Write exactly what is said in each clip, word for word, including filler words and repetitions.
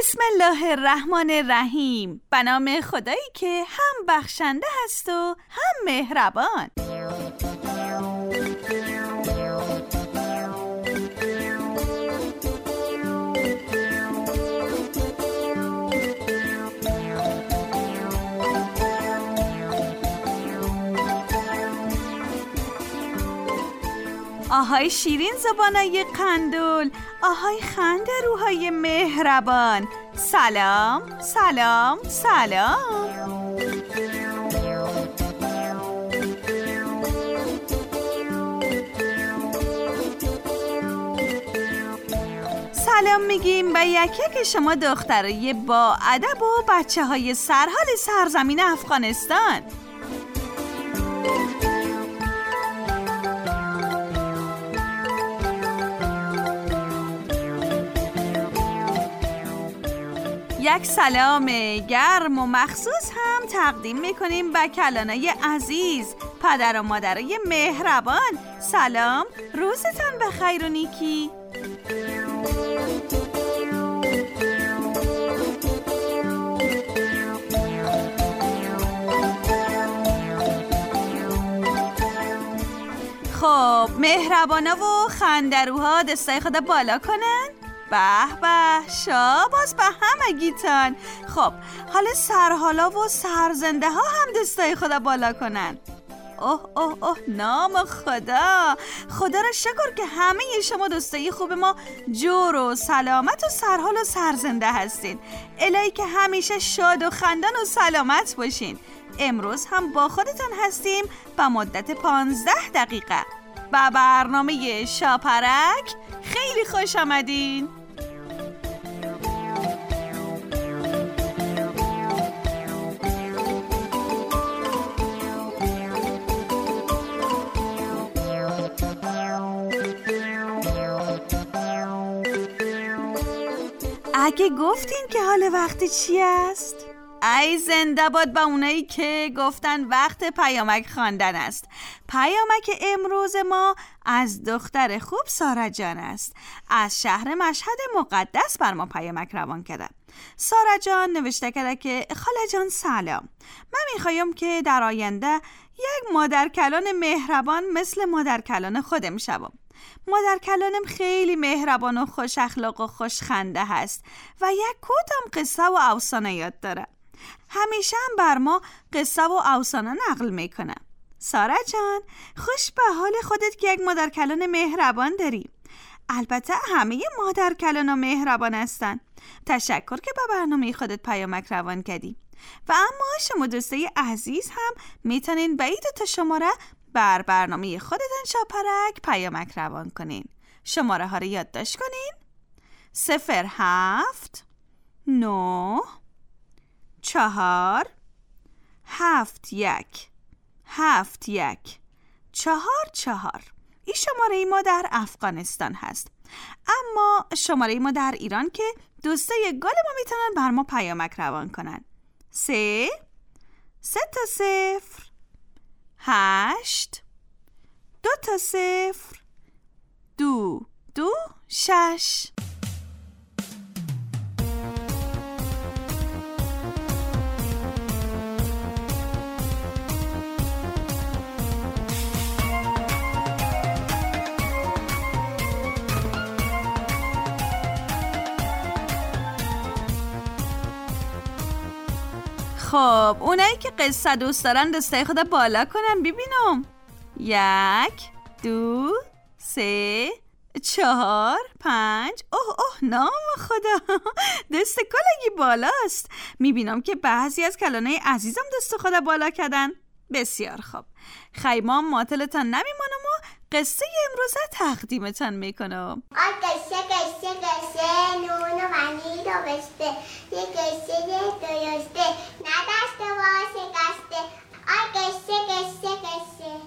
بسم الله الرحمن الرحیم. به نام خدایی که هم بخشنده هست و هم مهربان. آهای شیرین زبانای قندول، آهای خنده روهای مهربان، سلام سلام سلام. سلام میگیم به یکی که شما دخترای با ادب و بچه های سرحال سرزمین افغانستان. یک سلام گرم و مخصوص هم تقدیم میکنیم به کلانای عزیز، پدر و مادرای مهربان. سلام، روزتان بخیر و نیکی. خب مهربانا و خندروها دستای خدا بالا کنن. به به، شاباس به همگیتان. خب حالا سرحالا و سرزنده ها هم دستای خدا بالا کنن. اوه اوه اوه نام خدا. خدا را شکر که همه شما دوستای خوب ما جور و سلامت و سرحال و سرزنده هستین. الهی که همیشه شاد و خندان و سلامت باشین. امروز هم با خودتان هستیم به مدت پانزده دقیقه با برنامه شاپرک. خیلی خوش آمدین. اگه گفتین که حال وقت چی است؟ ای زنده باد با اونایی که گفتن وقت پیامک خواندن است. پیامک امروز ما از دختر خوب سارا جان است. از شهر مشهد مقدس بر ما پیامک روان کرده. سارا جان نوشته کرده که خاله جان سلام، من میخوایم که در آینده یک مادر کلان مهربان مثل مادر کلان خودم شوم. مادر کلانم خیلی مهربان و خوش اخلاق و خوش خنده هست و یک کدام قصه و افسانه یاد داره. همیشه هم بر ما قصه و افسانه نقل میکنه. سارا جان، خوش به حال خودت که یک مادر کلان مهربان داری. البته همه مادر کلان و مهربان هستن. تشکر که به برنامه خودت پیامک روان کردی. و اما شما دوستای عزیز هم میتونین به این دو تا شماره بر برنامه خودتان شاپرک پیامک روان کنین. شماره ها رو یادداشت کنین: صفر هفت نه چهار هفت یک هفت یک چهار چهار. این شماره ما در افغانستان هست، اما شماره ما در ایران که دوستای گل ما میتونن بر ما پیامک روان کنن. سه سه تا صفر هشت دو تا صفر دو دو شش. خب اونایی که قصه دوست دارن دستای خدا بالا کنن ببینم. یک دو سه چهار پنج. اوه اوه نام خدا، دست کلگی بالاست. میبینم که بعضی از کلانای عزیزم دست خدا بالا کردن. بسیار خوب، خیمام معطلتان نمیمانم و قصه امروزه تقدیمتان میکنم. آی قصه قصه قصه نون و ونی رو بسته، یه قصه درسته ندسته و شکسته. آی قصه قصه قصه.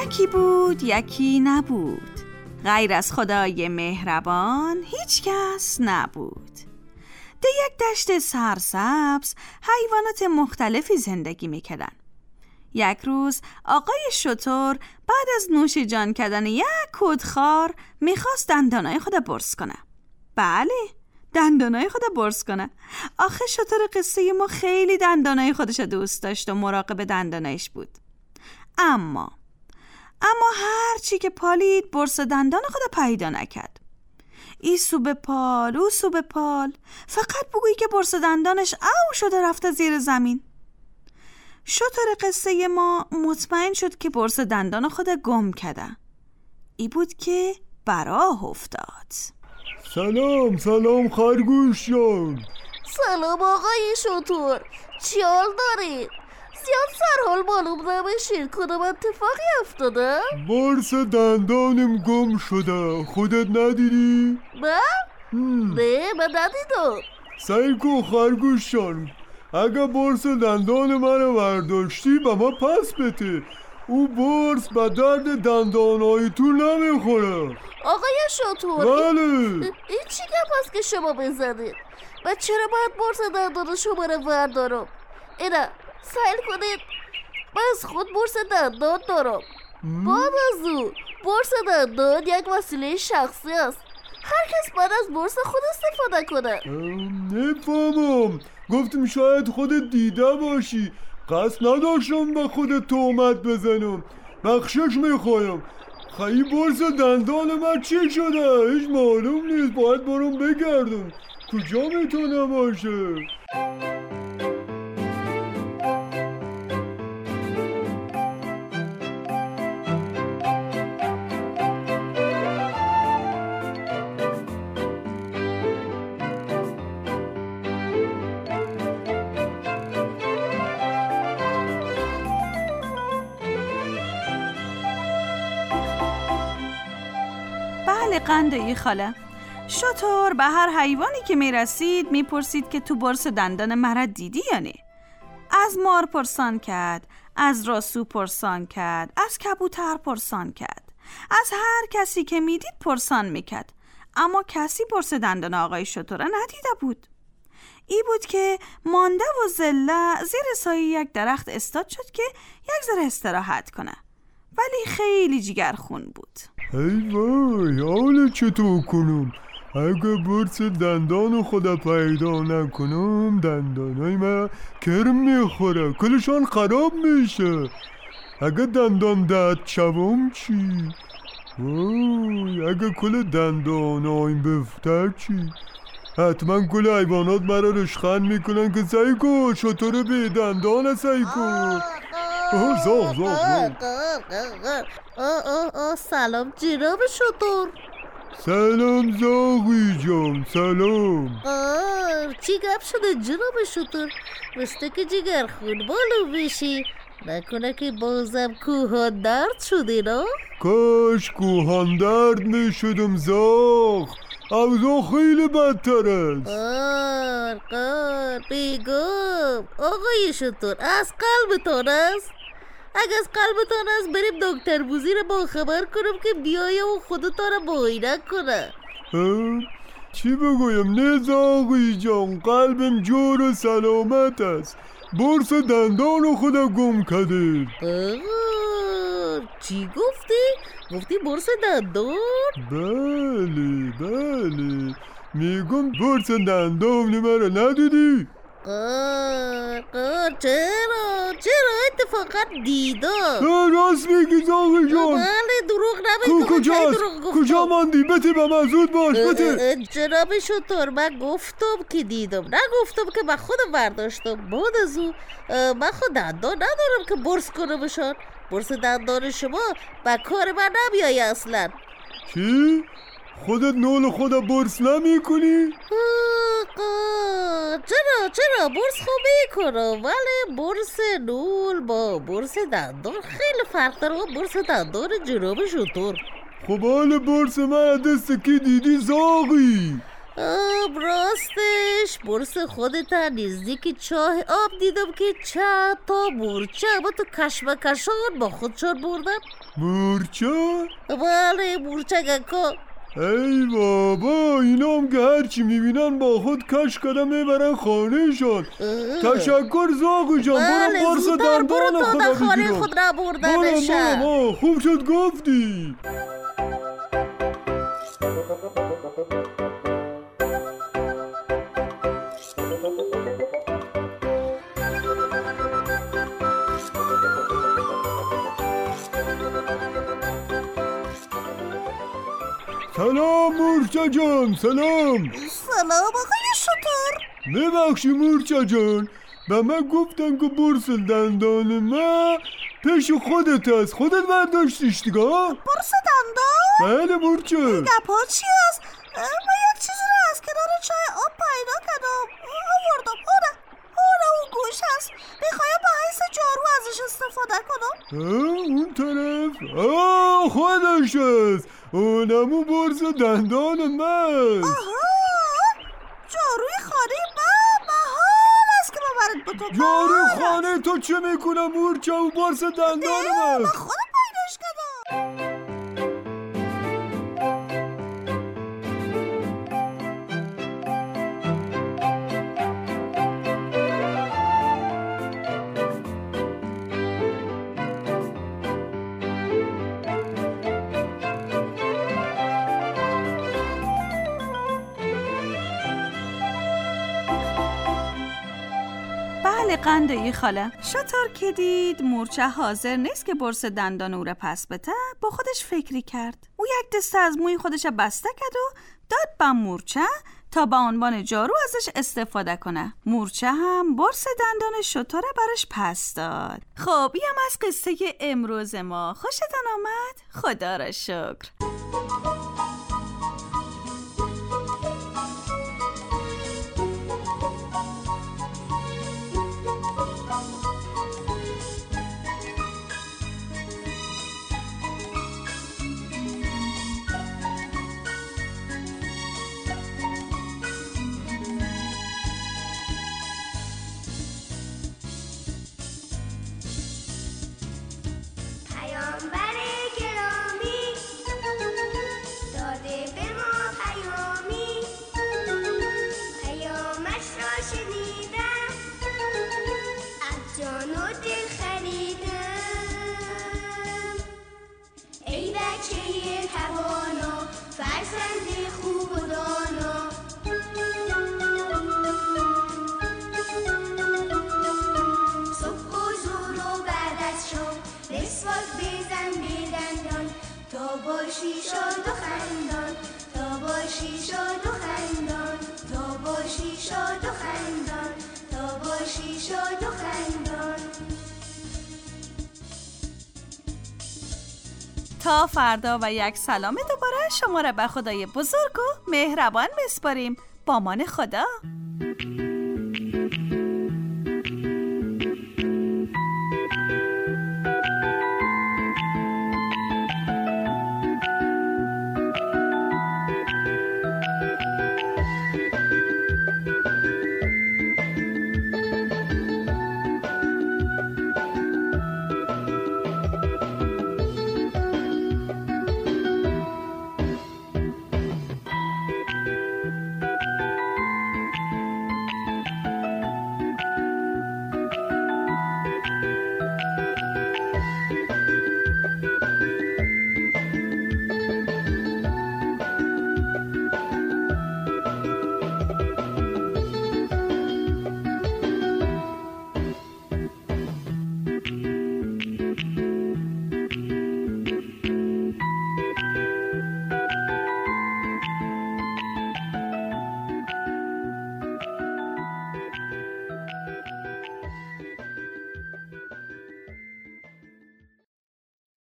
یکی بود یکی نبود، غیر از خدای مهربان هیچ کس نبود. در یک دشت سرسبز حیوانات مختلفی زندگی میکردن. یک روز آقای شتر بعد از نوش جان کردن یک کدخوار میخواست دندانای خود برس کنه. بله، دندانای خود برس کنه. آخه شتر قصه ما خیلی دندانای خودش دوست داشت و مراقب دندانایش بود. اما اما هر چی که پالید برس دندان خود پیدا نکرد. ای سو به پال، او سو به پال، فقط بگویی که برس دندانش او شده رفته زیر زمین. شتر قصه ما مطمئن شد که برس دندان خود گم کرده. ای بود که براه افتاد. سلام سلام خرگوش جان. سلام آقای شتر، چی حال دارید؟ زیاد سرحال معلوم نمیشید، کدام اتفاقی افتاده؟ برس دندانم گم شده، خودت ندیدی؟ من؟ نه من ندیدم. سعی کن خرگوش جان، اگه برس دندان منو برداشتی به ما پس بده. او برس به درد دندانهای تو نمیخوره. آقای شتر، بله. این, این چی گپ هست که شما بزنید؟ و چرا باید برس دندان شما رو بردارم؟ اینا سعی کنید، من از خود برس دندان دارم. بعد از اون برس دندان یک وسیله شخصی است. هر کس باید از برس خود استفاده کنه. نفهمم، گفتم شاید خودت دیده باشی. قصد نداشتم به خودت تهمت بزنم، بخشش میخوایم. خیلی برس دندان من چی شده؟ هیچ معلوم نیست، باید برام بگردم کجا میتونه باشه. بله قندایی خاله. شتر به هر حیوانی که میرسید میپرسید که تو برس دندان مرا دیدی یا نه. از مار پرسان کرد، از راسو پرسان کرد، از کبوتر پرسان کرد، از هر کسی که میدید پرسان میکرد، اما کسی برس دندان آقای شتر ندیده بود. ای بود که مانده و زله زیر سایه یک درخت استاد شد که یک ذره استراحت کنه، ولی خیلی جگرخون بود. ای وای، حالا چطور کنم؟ اگه برس دندان خدا پیدا نکنم دندانای من کرم میخوره، کلشان خراب میشه. اگه دندان دد شوم چی؟ وای، اگه کل دندانایم بفته چی؟ حتما کل حیوانات مرا رشخند میکنن که سعی کن شتر به دندان سعی کن. آه زاغ زاغ زاغ. سلام جناب شتر. سلام زاغی جان، سلام. آه چی گپ شده جناب شتر؟ مثل که جگر خون بالو بشی، نکنه که بازم کوهان درد شده نه؟ کاش کوهان درد میشدم زاغ، اوضاع خیلی بدتر است. قار قار بیگم آقای شتر، از قلبتان است؟ اگه از قلبتان است بریم دکتر بوزی رو با خبر کنم که بیایه و خودتان رو معاینه کنه. چی بگویم؟ نه زاغی جان، قلبم جور و سلامت است. برس دندان رو خدا گم کرده. چی گفتی؟ گفتی برس دندان؟ بله بله، میگم برس دندان مرا ندیدی؟ قار قار چرا؟ چرا اتفاقا دیدم. راست میگی زاغی جان. بله دروغ نمیگم. کجاست؟ کجا ماندی؟ بته به من زود باش بته. جناب شتر من گفتم که دیدم، نگفتم که من خودم برداشتم. بعد از اون من خود دندان ندارم که برس کنم بشان. برس دندان شما به کار من نمیایی اصلا. چی؟ خودت نول خدا برس نمی کنی؟ چرا چرا برس خوب میکنم، ولی برس نول با برس دندان خیلی فرق داره. برس دندان جناب شتر. خب حال برس من دست کی دیدی زاغی؟ راستش پیش برس خودت نزدیک چاه آب دیدم که چند تا مورچه اما تو کشمکشان با خودشان بردن. مورچه؟ بله مورچه گکا. ای بابا، اینا هم که هرچی میبینن با خود کش کردن میبرن خانه شان. تشکر زاغو جان. بله برو قرص زودتر برو دندان تا خدا خانه بگیرم. خود را بردنشن. برو برو، خوب شد گفتی. سلام مورچه جان. سلام. سلام آقای شطور. ببخشی مورچه جان، به من گفتن که برس دندان من پیش خودت هست. خودت برداشتیش دیگه؟ برس دندان؟ بله مورچه. گپا چی هست؟ من یک چیزی رو از کنار چای آب پیدا کردم آوردم. اونه اونه اون گوش هست. میخوایم با حیث جارو ازش استفاده کنم. اون طرف؟ آه خودش هست. اونمو برس دندان من. آها جاروی خانه من محال است که ببرد به تو. جارو خانه تو چه میکنم مورچه و برس دندان من؟ من خودم پیداش کردم. بله قندایی خاله. شطور که دید مورچه حاضر نیست که برس دندان او را پس بده، با خودش فکری کرد. او یک دسته از موی خودش بسته کرد و داد به مورچه تا به عنوان جارو ازش استفاده کنه. مورچه هم برس دندان شطور برش پس داد. خب این هم از قصه امروز ما. خوشتان آمد؟ خدا را شکر. باشی شاد و خندان، تا باشی شاد و خندان، تا باشی شاد و خندان، تا باشی شاد و خندان. تا فردا و یک سلام دوباره شما را به خدای بزرگ و مهربان بسپاریم. با امان خدا.